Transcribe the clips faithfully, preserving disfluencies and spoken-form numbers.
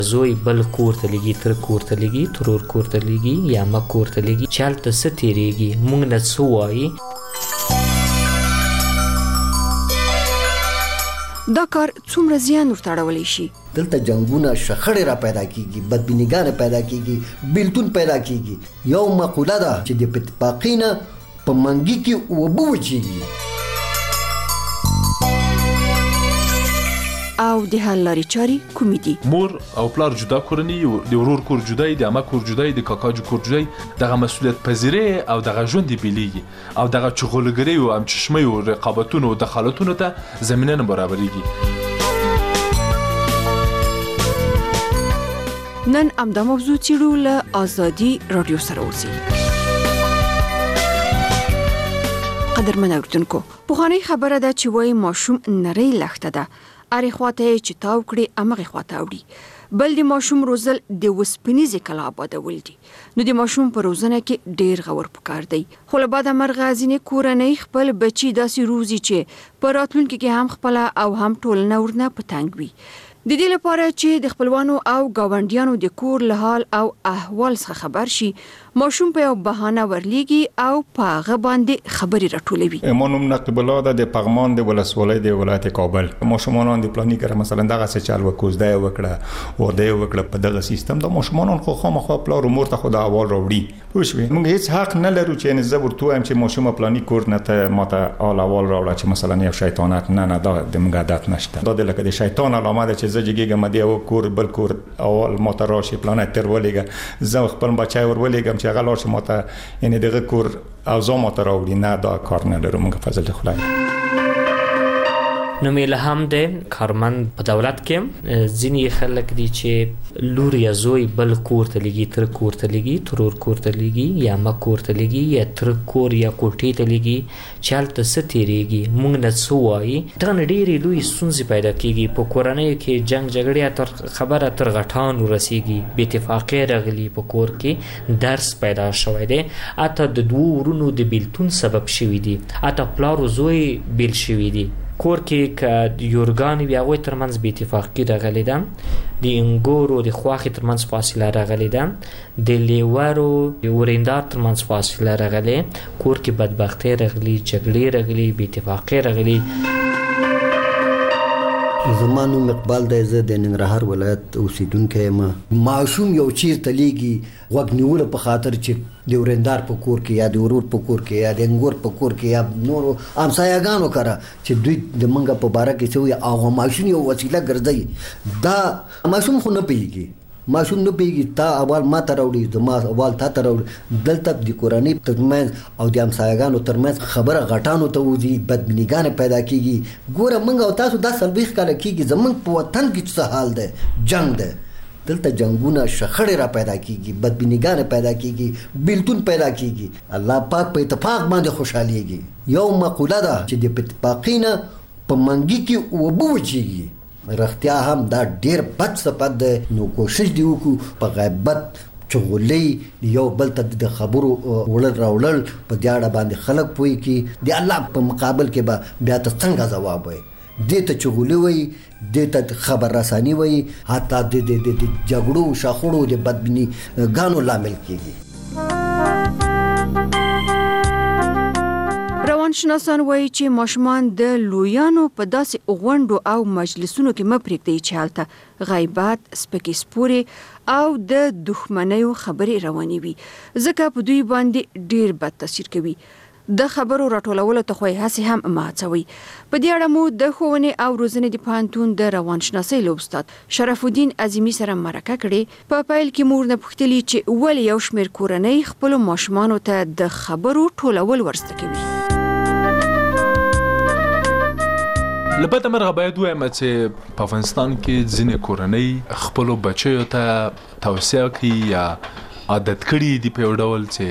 زوی بل کور ته لګي، تر کور ته لګي، ترور کور ته لګي یا مه کور ته لګي چې هلته څه تېرېږي موږ نه څه وایي. دا کار څومره زیان ورته اړولی شي؟ دلته جنګونه، شخړې را پیدا کیږي، بدبینیګانې پیدا کیږي، بیلتون پیدا کیږي. یو مقوله ده چې د اتفاقي نه په منګي کې اوبه وچیږي. او د حل لارې چارې کومې دي؟ مور او پلار جدا کورني، د ورور کور جدای، د عمه کور جدای، د کاکا کور جدای، دغه مسؤلیت پذیری او دغه ژوند بیلیږي او دغه چغلګری او هم چشمه او رقابتونو او دخالتونو ته زمینه نه برابرېږي. نن همدا موضوع څېړو له آزادي راډیو سره اوسئ. قدرمن اورېدونکو، پخوانۍ خبره ده چې وایي ماشوم نرۍ لښته ده، ارې خواته یې چې تاو کړي همغې خواته اوړي. بل د ماشوم روزل د وسپنیزې کلا آبادول دي. نو د ماشوم په روزنه کې ډېر غور پکار دی. خو له باده مرغه ځینې کورنۍ خپل بچي داسې روزي چې په راتلونکي کې هم خپله او هم ټولنه ورنه په تنګ وي. د دې لپاره چې د خپلوانو او ګاونډیانو د کور له حال او احوال څخه خبر شي، ماشوم په یو بهانه ورلیږي او په هغه باندې خبرې راټولوي. ما نوم نقیب الله ده، د پغمان د ولسوالۍ د ولایت کابل. ماشومانو د پلاني کړه مثلا دغه څه چل وکوزده وکړه ورده وکړه په دغه سیستم د ماشومانو خو خامخا پلار مور ته خو د اول راوړي. پوښوي موږ هیڅ حق نه لرو چې نه زبر تو هم چې ماشوم پلاني کور نه ته ماته اول اول راوړه چې مثلا یو شیطانت نه نه دا د موږ عادت نشته. دا د لکه د شیطان علامه ده چې زجګه مدي او کور بل کور اول ماته راشي پلانه تر ولېګه زه خپل بچای ور ولېګم چې هغه لار چې ماته یعنی دغه کور او زه ماته راوړي نه دا کار نه لرو موږ فضل خدای. نو مې الهام دی کارمند په دولت کې ځینې خلک دي چې لور یا زوی بل کور ته لګي، تر کور ته لګي، ترور کور ته لګي یا مه کور ته لګي یا تر کور یا کوټې ته لګي چې هلته څه تېرېږي موږ نه څه وایي. دغه نه ډېرې لویې ستونزې پیدا کېږي. په کورنیو کې جنګ جګړې تر خبره تر غټانو رسېږي، بې اتفاقۍ راغلي، په کور کې درس پیدا شوی دی، حتی د دوو ورونو د بیلتون سبب شوي دي، حتی پلار و زوی بیل شوي دي. کور کې که یورګانې وي هغوی ترمنځ بې اتفاقي راغلې ده، د انګورو د خواښې ترمنځ فاصله راغلې ده، د لیورو د ورېندار ترمنځ فاصله راغلې، کور کې بدبختۍ راغلي، جګړې راغلي، بې اتفاقۍ راغلي. زما نوم اقبال دی، زه د ننګرهار ولایت اوسیدونکی یم. ماشوم یو چیرته لیږي غوږ نیولو په خاطر چې د ورېندار په کور کې یا د ورور په کور کې یا د انګور په کور کې یا نورو همسایه‌ګانو کره چې دوی د منګه په باره کې څه وایي، هغه ماشوم یو وسیله ګرځوي. دا ماشوم خو نه پوهېږي، ماشوم نه پوهېږي تا اول ما ته راوړي، زما اول تا ته راوړي. دلته د کورنۍ ترمنځ او د همسایه‌ګانو ترمنځ خبره غټانو ته وځي، بدبینیګانې پیدا کېږي. ګوره موږ او تاسو دا څلوېښت کاله کېږي زموږ په وطن کې څه حال دی، جنګ دی. دلته جنګونه، شخړې را پیدا کیږي، بدبینیګانې پیدا کیږي، بیلتون پیدا کیږي. الله پاک په اتفاق باندې خوشحاليږي. یو مقوله ده چې د اتفاقي نه په منګي کې اوبه وچیږي. رښتیا هم دا ډېر بد صفت دی. نو کوشش دی وکړو په غیبت چغلي یو بل ته د خبرو وړل راوړل په دې اړه باندې خلک پوي کی د الله په مقابل کې به بیا ته څنګه جواب وي. دې ته چغلي وي، دې ته خبر رساني وي، حتی د د د جګړو شاخړو د بدبینی غانو لامل کیږي. روانشناسان وایي چې ماشومان د لویانو په داسې غونډو او مجلسونو کې مه پرېږدئ چې هلته غیبت، سپکې سپورې او د دښمنیو خبرې روانې وي، ځکه په دوی باندې ډېر بد تاثیر کوي. د خبرو راټولولو ته خو یې هسې هم مه هڅوئ. په دې اړه مو د ښوونې او روزنې د پوهنتون د روانشناسۍ له استاد شرف الدین عظیمي سره مرکه کړې. په پیل کې مور نه پوښتلي چې ولې یو شمېر کورنۍ خپلو ماشومانو ته د خبرو ټولول ورزده کوي. لبته مرغه باید وایم چې په افغانستان کې ځینې کورنۍ خپلو بچیو ته توصیه کوي یا عادت کړي دي په یو ډول چې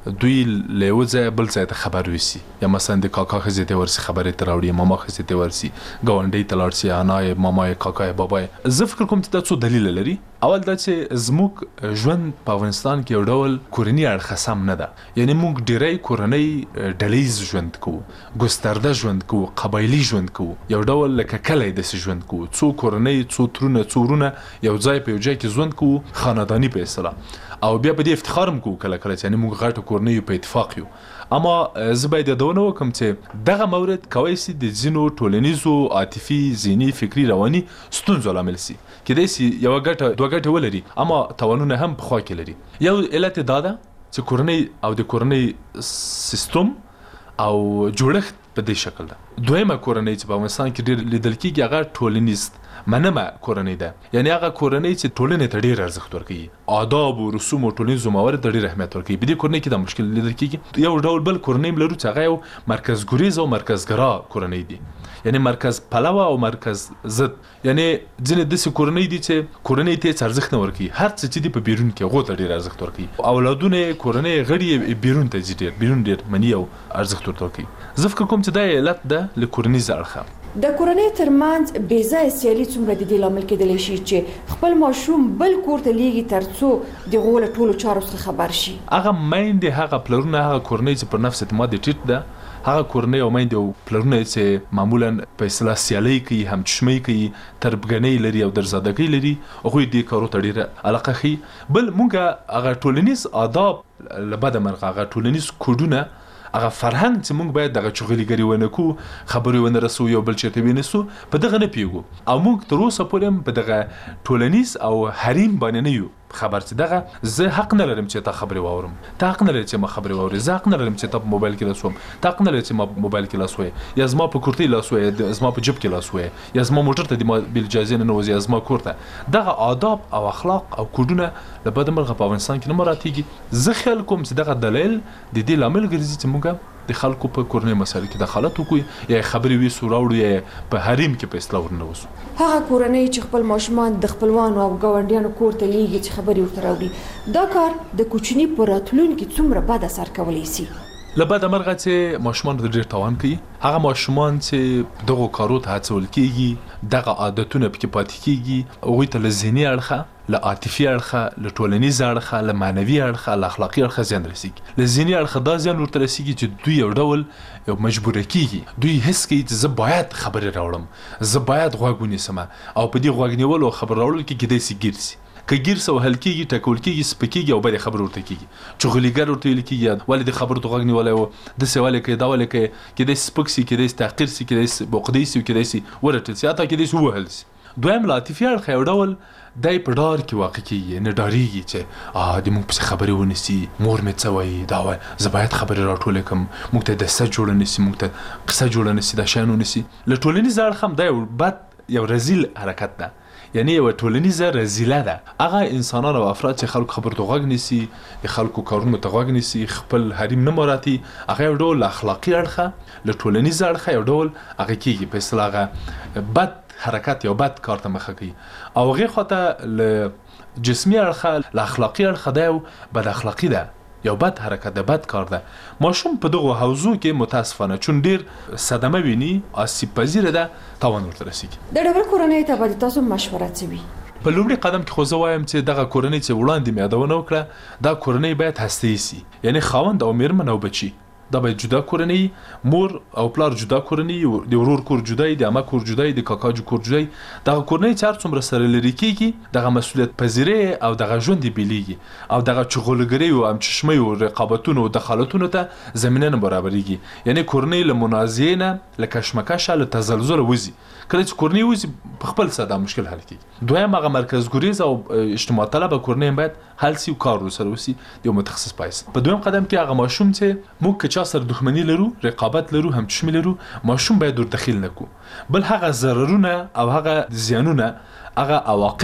دوی له یو ځای بل ځای ته خبر وسی یا مثلا د کاکا خزې ته ورسي خبرې ته راوړي ماما خزې ته ورسي ګاونډي ته لاړ شي انای مامای کاکای بابای زه فکر کوم چې دا څو دلیل لري اول دا چې زموږ ژوند په افغانستان کې یو ډول کورنی اړخ سم نه ده یعنی موږ ډیری کورنۍ ډلیز ژوند کوو ګسترده ژوند کوو قبایلی ژوند کوو یو ډول لکه کلی داسې ژوند کوو څو کورنۍ څو ترونه څو ورونه یو ځای په یو ځای کې ژوند کوو خانداني په اصطلاح او بیا په دې افتخار هم کوو کله کله چې یعنی موږ غټه کورنۍ په اتفاق یو اما زه باید یادونه وکړم چې دغه مورد کولی شي د ځینو ټولنیزو عاطفي ذهني فکري رواني ستونزو لامل شي کېدای شي یوه ګټه دوه ګټې ولري اما تاوانونه هم په خوا کې لري یو علت دا ده چې کورنۍ او د کورنۍ سیستم او جوړښت په دې شکل ده دویمه کورنۍ چې په افغانستان کې ډېر لیدل کېږي هغه ټولنیز منمه کورنۍ ده یعنی هغه کورنۍ چې ټولنې ته ډېر ارزښت ورکوي آداب او رسوم او ټولنیزو موارد ته ډېر اهمیت ورکوي په دې کورنۍ کې دا مشکل لیدل کېږي یو ډول بل کورنۍ هم لرو چې هغه یو مرکزګریز او مرکزګرا کورنۍ دي یعنی مرکز پلوه او مرکز ضد یعنی ځینې داسې کورنۍ دي چې کورنۍ ته هېڅ ارزښت نه ورکوي هر څه چې دي په بیرون کې هغو ته ډېر ارزښت ورکوي اولادونه یې کورنۍ غړي یې بیرون ته ځي ډېر بیرون ډېر مني او ارزښت ورته ورکوي زه فکر کوم چې دا علت ده له کورنیز اړخه د کورنۍ ترمنځ بې ځایه سیالي څومره د دې لامل کېدلی شي چې خپل ماشوم بل کور ته لیږي تر څو د هغو له ټولو چارو څخه خبر شي هغه میندې هغه پلرونه هغه کورنۍ چې پر نفس اعتماد یې ټیټ ده هغه کورنۍ او میندې او پلرونه چې معمولا په اصطلاح سیالۍ کوي همچشمۍ کوي تربګنۍ لري او درزادګۍ لري هغوی دې کارو ته ډېره علاقه ښیي بل موږ هغه ټولنیز آداب له بده مرغه هغه ټولنیز کوډونه هغه فرهنګ چې موږ باید دغه چغليګري ونه کو خبرې ونه رسو یو بل چیرته ونیسو په دغه نه پیږو او موږ تر اوسه پورې هم په دغه ټولنیز او حریم باندې نه یو خبر چې دغه زه حق نه لرم چې تا خبرې واورم تا حق نه لري چې ما خبرې واوري زه حق نه لرم چې تا په موبایل کې لاس وم تا حق نه لري چې ما موبایل کې لاس وې یا زما په کورتۍ لاس وې زما په جیب کې لاس وې یا زما موټر ته د ما بل اجازه نه نوځي یا زما کور ته دغه آداب او اخلاق او کوډونه له بده مرغه په افغانستان کې نه مراتېږي زه خیال کوم چې دغه دلیل د دې لامل ګرځي چې موږ د خلکو په کورنۍ مسایلو کې دخالت وکړو یا خبرې ویسو راوړو یا په حریم کې په اصطلاح ورنوځو هغه کورنۍ چې خپل ماشومان د خپلوانو او ګاونډیانو کور ته لیږي چې خبرې ورته راوړي دا کار د کوچني په راتلونکي څومره بد اثر کولی شي له بده مرغه چې ماشومان ته ډېر تاوان کوي هغه ماشومان چې دغو کارو ته هڅول کېږي دغه عادتونه پکې پاتې کېږي هغوی ته له ذهني اړخه له عاطفي اړخه له ټولنیز اړخه له معنوي اړخه له اخلاقي اړخه زیان رسېږي له ذهني اړخه دا زیان ورته رسېږي چې دوی یو ډول یو مجبوره کېږي دوی حس کوي چې زه باید خبرې راوړم زه باید غوږ ونیسم او په دې غوږ نیولو او خبر راوړلو کې کېدای شي ګیر شي که ګیر سو حل کېږي ټکول کېږي سپکېږي او بلې خبرې ورته کېږي چغليګر ورته ویل کېږي ولې د خبرو ته غوږ نیولی و داسې ولې کوې دا ولې کوې کېدای شي سپک شي کېدای شي تحقیر شي کېدای شي بوقدی شي کېدای شي ورټل شي حتی کېدای شي ووهل شي دویم له عاطفي اړخه یو ډول دی په ډار کې واقع کېږي نه ډارېږي چې د موږ پسې خبرې ونیسي مور مې څه وایي دا وایي زه باید خبرې راټولې کړم موږ ته دسه جوړه نیسي موږ ته قصه جوړه نیسي دا شیان ونیسي له ټولنیز اړخه هم دا یو بد یو رزیل حرکت ده یعنی یو ټولنیزه رزیله ده هغه انسانان او افراد چې خلکو خبرو ته غوږ نیسي د خلکو کارونو ته غوږ نیسي خپل حریم نه مراتي هغه یو ډول اخلاقي اړخه له ټولنیز اړخه یو ډول هغه کېږي په اصطلاح هغه بد حرکت یا بد کار ته مخه کوي او هغې خواته له جسمي اړخه له اخلاقي اړخه دا یو بد اخلاقي ده یو بد حرکت ده بد کار ده ماشوم په دغو حوزو کې متاسفانه چون ډېر صدمه ویني آسیب پذیره ده تاوان ورته رسېږي د ډبل کورنۍ ته به د تاسو مشوره څه وي په لومړي قدم کې خو زه وایم چې دغه کورنۍ چې وړاندې مې یادونه وکړه دا کورنۍ باید هسته‌ایي سي یعنی خاوند او میرمن او بچي دا باید جدا کورنۍ مور او پلار جدا کورنۍ د ورور کور جدای د عمه کور جدای د کاکاجو کور جدای دغه کورنۍ چې هر څومره سره لرې کېږي دغه مسؤلیت پذیری او دغه ژوند یې بیلیږي او دغه چغلګرۍ او همچشمۍ او رقابتونو او دخالتونو ته زمینه نه برابرېږي یعنی کورنۍ له منازعې نه له کشمکشه له تزلزله وځي کله چې کورنۍ وځي په خپل سره دا مشکل حل کېږي دویم هغه مرکزګریز او اجتماع طلبه کورنۍ باید حل سي او کار ورسره وسي د یو متخصص پایس په دویم قدم کې هغه ماشوم چې موږ که چا سره دښمني لرو رقابت لرو همچشمي لرو ماشوم باید ور دخیل نه کو بل هغه ضررونه او هغه زیانونه هغه عواقب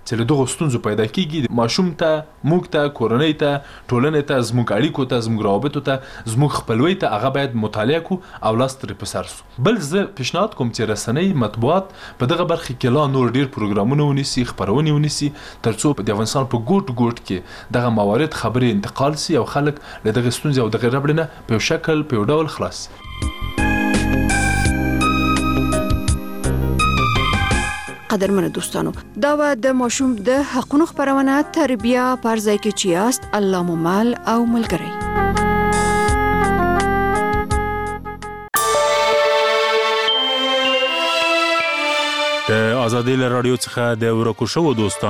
چې له دغو ستونزو پیدا کیږي ماشوم ته موږ ته کورنۍ ته ټولنې ته زموږ اړیکو ته زموږ روابطو ته زموږ خپلوي ته هغه باید مطالعه کو او لاس ترې په سر سو. بل زه پیشنهاد کوم چې رسنۍ مطبوعات په دغه برخه کې لا نور ډیر پروګرامونه ونیسي خبرونه ونیسي ترڅو د افغانستان په ګوټ ګوټ کې دغه موارد خبرې انتقال سي او خلک له دغه ستونزې او دغه ربړنه په یو شکل په یو ډول خلاص سي. قدرمنو دوستانو دا و د ماشوم د حقونو خبرونه تربیه پر ځای کې چې یاست الله مو مل او ملګری. د ازادۍ له رادیو څخه د ورکو شوو دوستانو